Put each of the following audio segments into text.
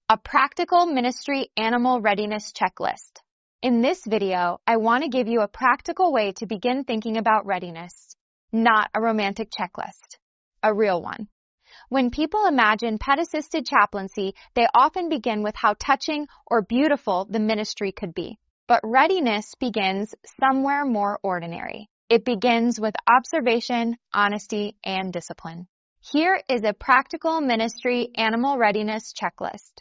A practical ministry animal readiness checklist. In this video, I want to give you a practical way to begin thinking about readiness, not a romantic checklist, a real one. When people imagine pet-assisted chaplaincy, they often begin with how touching or beautiful the ministry could be. But readiness begins somewhere more ordinary. It begins with observation, honesty, and discipline. Here is a practical ministry animal readiness checklist.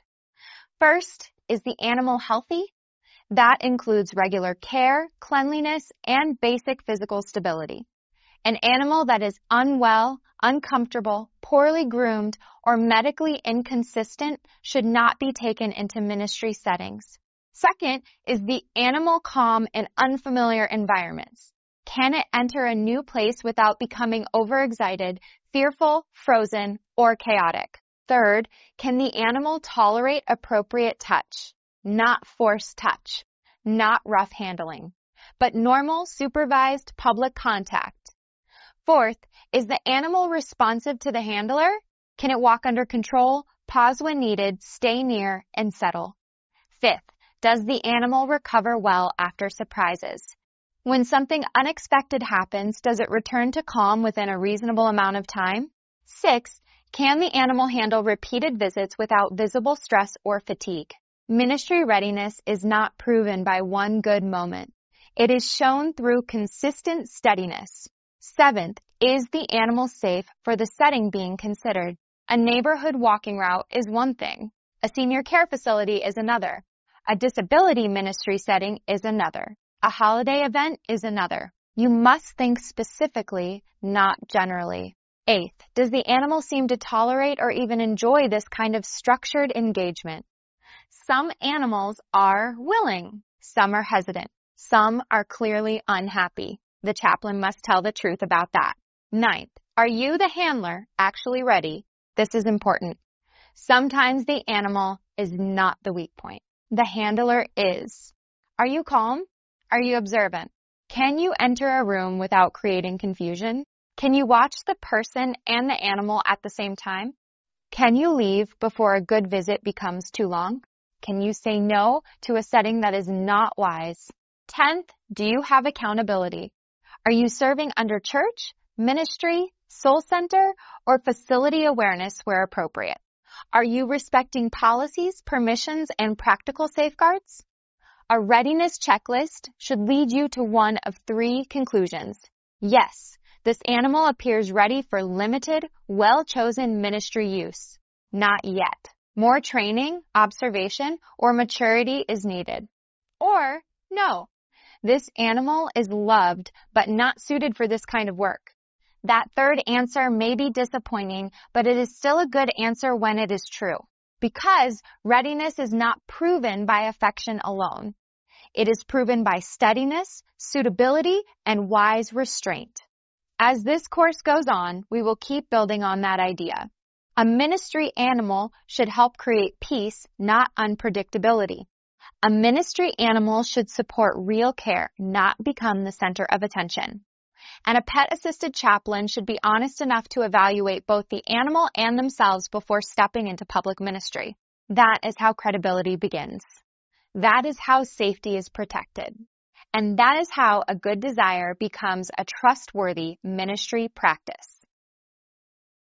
First, is the animal healthy? That includes regular care, cleanliness, and basic physical stability. An animal that is unwell, uncomfortable, poorly groomed, or medically inconsistent should not be taken into ministry settings. Second, is the animal calm in unfamiliar environments? Can it enter a new place without becoming overexcited, fearful, frozen, or chaotic? Third, can the animal tolerate appropriate touch? Not forced touch, not rough handling, but normal, supervised public contact. Fourth, is the animal responsive to the handler? Can it walk under control, pause when needed, stay near, and settle? Fifth, does the animal recover well after surprises? When something unexpected happens, does it return to calm within a reasonable amount of time? Sixth, can the animal handle repeated visits without visible stress or fatigue? Ministry readiness is not proven by one good moment. It is shown through consistent steadiness. Seventh, is the animal safe for the setting being considered? A neighborhood walking route is one thing. A senior care facility is another. A disability ministry setting is another. A holiday event is another. You must think specifically, not generally. Eighth, does the animal seem to tolerate or even enjoy this kind of structured engagement? Some animals are willing. Some are hesitant. Some are clearly unhappy. The chaplain must tell the truth about that. Ninth, are you, the handler, actually ready? This is important. Sometimes the animal is not the weak point. The handler is. Are you calm? Are you observant? Can you enter a room without creating confusion? Can you watch the person and the animal at the same time? Can you leave before a good visit becomes too long? Can you say no to a setting that is not wise? 10th, do you have accountability? Are you serving under church, ministry, soul center, or facility awareness where appropriate? Are you respecting policies, permissions, and practical safeguards? A readiness checklist should lead you to one of three conclusions. Yes, this animal appears ready for limited, well-chosen ministry use. Not yet. More training, observation, or maturity is needed. Or, no, this animal is loved but not suited for this kind of work. That third answer may be disappointing, but it is still a good answer when it is true. Because readiness is not proven by affection alone. It is proven by steadiness, suitability, and wise restraint. As this course goes on, we will keep building on that idea. A ministry animal should help create peace, not unpredictability. A ministry animal should support real care, not become the center of attention. And a pet-assisted chaplain should be honest enough to evaluate both the animal and themselves before stepping into public ministry. That is how credibility begins. That is how safety is protected. And that is how a good desire becomes a trustworthy ministry practice.